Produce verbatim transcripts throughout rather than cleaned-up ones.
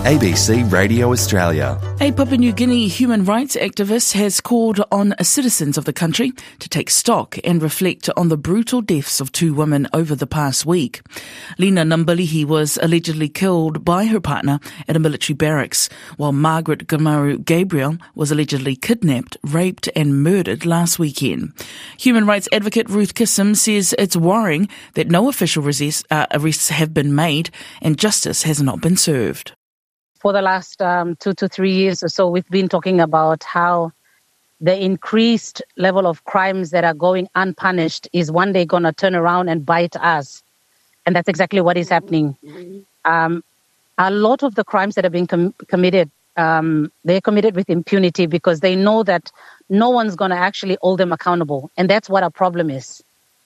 A B C Radio Australia. A Papua New Guinea human rights activist has called on citizens of the country to take stock and reflect on the brutal deaths of two women over the past week. Lina Nambulihi was allegedly killed by her partner at a military barracks, while Margaret Gamaru Gabriel was allegedly kidnapped, raped and murdered last weekend. Human rights advocate Ruth Kissam says it's worrying that no official resist, uh, arrests have been made and justice has not been served. For the last um, two to three years or so, we've been talking about how the increased level of crimes that are going unpunished is one day going to turn around and bite us. And that's exactly what is happening. Um, a lot of the crimes that are being com- committed, um, they're committed with impunity because they know that no one's going to actually hold them accountable. And that's what our problem is.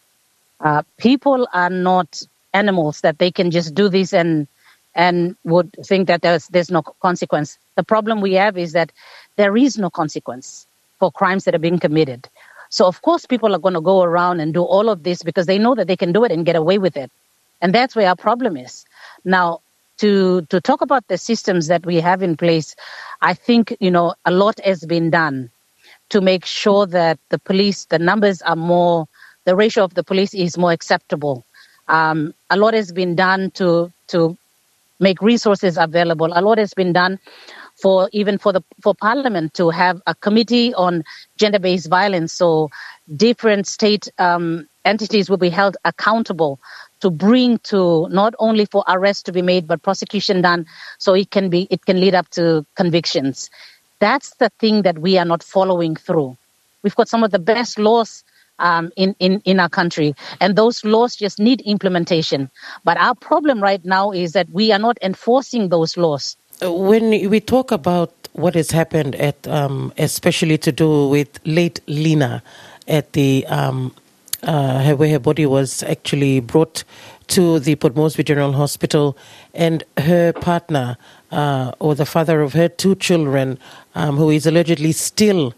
Uh, people are not animals that they can just do this and and would think that there's there's no consequence. The problem we have is that there is no consequence for crimes that are being committed. So, of course, people are going to go around and do all of this because they know that they can do it and get away with it. And that's where our problem is. Now, to to talk about the systems that we have in place, I think, you know, a lot has been done to make sure that the police, the numbers are more, the ratio of the police is more acceptable. Um, a lot has been done to to make resources available. A lot has been done for even for the for Parliament to have a committee on gender-based violence, so different state um, entities will be held accountable to bring to not only for arrest to be made but prosecution done, so it can be it can lead up to convictions. That's the thing that we are not following through. We've got some of the best laws Um, in, in, in our country. And those laws just need implementation. But our problem right now is that we are not enforcing those laws. When we talk about what has happened, at um, especially to do with late Lina, at the um, uh, where her body was actually brought to the Port Moresby General Hospital, and her partner, uh, or the father of her two children, um, who is allegedly still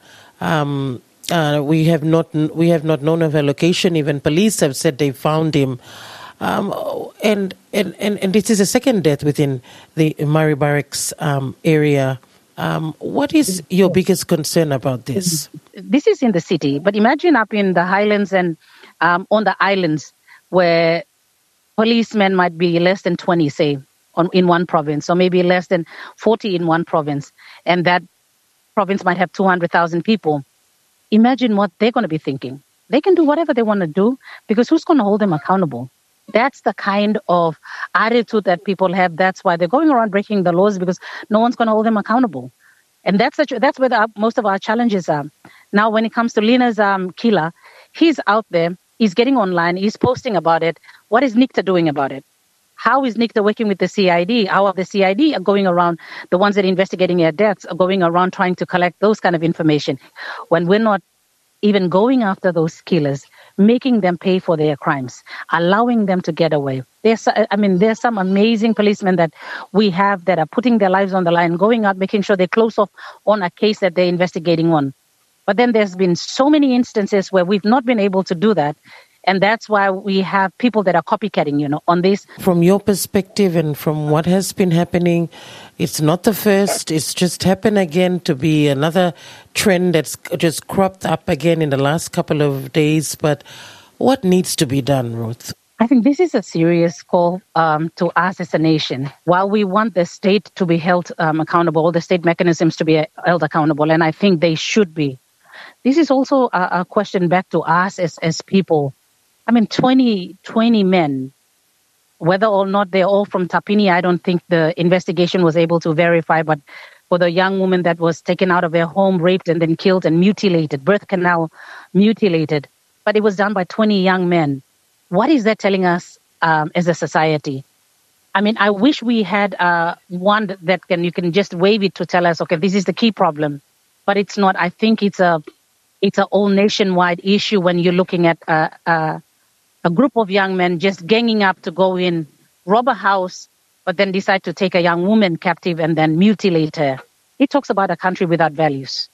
um, Uh, we have not we have not known of her location. Even police have said they found him. Um, and, and, and, and this is a second death within the Murray Barracks um, area. Um, what is your biggest concern about this? This is in the city, but imagine up in the highlands and um, on the islands where policemen might be less than twenty, say, on, in one province, or maybe less than forty in one province, and that province might have two hundred thousand people. Imagine what they're going to be thinking. They can do whatever they want to do because who's going to hold them accountable? That's the kind of attitude that people have. That's why they're going around breaking the laws because no one's going to hold them accountable. And that's a, that's where the, most of our challenges are. Now, when it comes to Lina's um, killer, he's out there. He's getting online. He's posting about it. What is NICTA doing about it? How is NICTA working with the C I D? How are the C I D are going around, the ones that are investigating their deaths are going around trying to collect those kind of information when we're not even going after those killers, making them pay for their crimes, allowing them to get away. There's, I mean, there's some amazing policemen that we have that are putting their lives on the line, going out, making sure they close off on a case that they're investigating on. But then there's been so many instances where we've not been able to do that. And that's why we have people that are copycatting, you know, on this. From your perspective and from what has been happening, it's not the first. It's just happened again to be another trend that's just cropped up again in the last couple of days. But what needs to be done, Ruth? I think this is a serious call um, to us as a nation. While we want the state to be held um, accountable, the state mechanisms to be held accountable, and I think they should be, this is also a, a question back to us as, as people. I mean, twenty, twenty men, whether or not they're all from Tapini, I don't think the investigation was able to verify. But for the young woman that was taken out of her home, raped and then killed and mutilated, birth canal mutilated, but it was done by twenty young men. What is that telling us um, as a society? I mean, I wish we had uh, one that can you can just wave it to tell us, okay, this is the key problem. But it's not. I think it's a it's a all nationwide issue when you're looking at uh, uh, a group of young men just ganging up to go in, rob a house, but then decide to take a young woman captive and then mutilate her. It talks about a country without values.